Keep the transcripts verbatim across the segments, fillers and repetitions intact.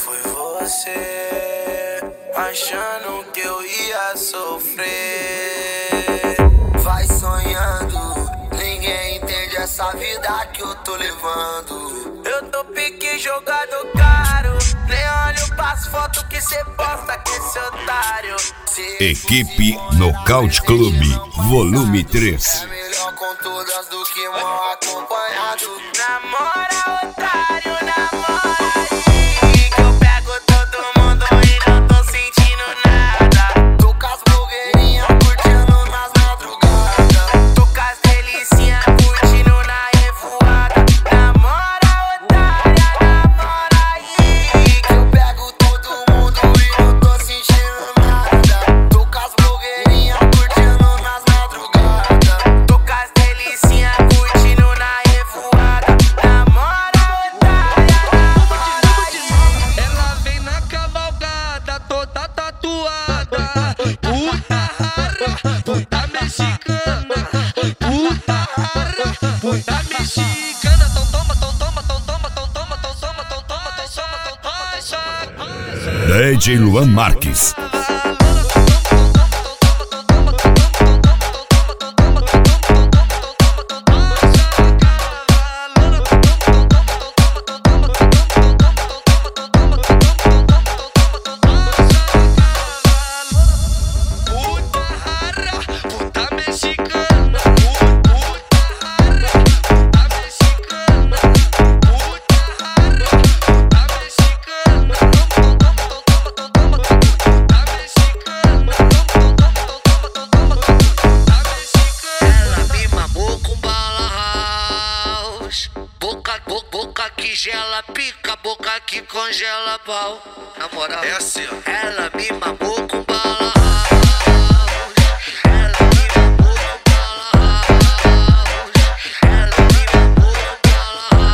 foi você, achando que eu ia sofrer. Vai sonhando, ninguém entende essa vida que eu tô levando. Eu tô pique jogado caro, nem olho pras fotos que cê posta com esse otário. Equipe Nocaute Clube, volume três. É melhor com todas do que mal acompanhado. Namora, otário, namora aí, que eu pego todo mundo e não tô sentindo nada. Tô com as blogueirinhas curtindo nas madrugadas. Tô com as delicinhas curtindo na revoada. Namora, otária, namora aí, que eu pego todo mundo e não tô sentindo nada. Tô com as blogueirinhas curtindo nas madrugadas. Tô com as delicinhas curtindo na revoada. Namora, otária, namora aí. Ela vem na cavalgada, toda tatuada. Puta rara, puta mexicana. Puta rara, puta mexicana. Tão toma, tão toma, tão toma, tão toma, tão toma, tão toma, tão toma, tão toma, tão toma. D J Luan Marques. Boca que gela, pica, boca que congela pau. Na moral, É assim, ó. ela me mamou com bala house. Ela me mamou com bala house. Ela me mamou com bala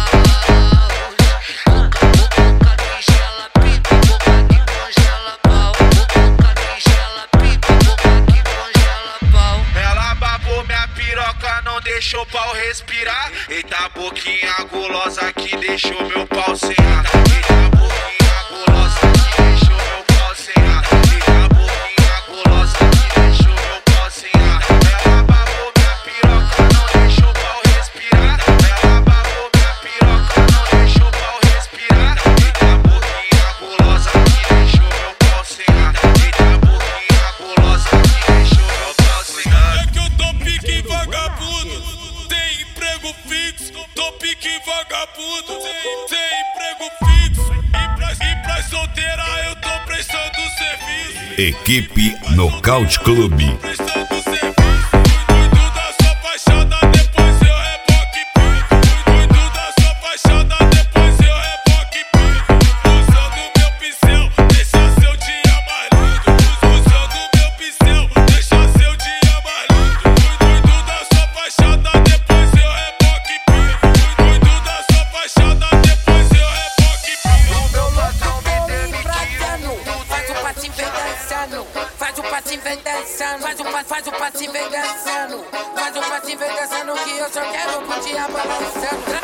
house. Boca, boca que gela, pica, boca que congela pau. Boca que gela, pica, boca que congela pau. Ela babou minha piroca, não deixou o pau respirar. Eita boquinha gulosa que deixou meu pau sem ar. Eita boquinha gulosa que deixou meu pau sem ar. Eita boquinha gulosa que deixou meu pau sem ar. Ela babou minha piroca, não deixou o pau respirar. Ela babou minha piroca, não deixou o pau respirar. Eita boquinha gulosa que deixou meu pau sem ar. Eita boquinha gulosa que deixou meu pau sem ar. É que eu tô pique vagabundo, tem emprego fixo. Tô pique vagabundo, tem, tem emprego fixo. E pra, e pra solteira eu tô prestando serviço. Equipe Nocaute Clube. Prestando serviço. Cuido da sua fachada, depois eu reboque piso. Cuido da sua fachada, depois eu reboque piso. Usando meu pincel, deixa seu dia mais lindo. Usando meu pincel, deixa seu dia mais lindo. Cuido da sua fachada, depois eu reboque piso. Cuido da sua fachada, depois eu reboque piso. O meu patrão me demitiu. Faz o patinho vem dançando, faz o patinho vem dançando, faz o pa, faz o patinho vem dançando, faz o patinho vem dançando que eu só quero curtir a balançando.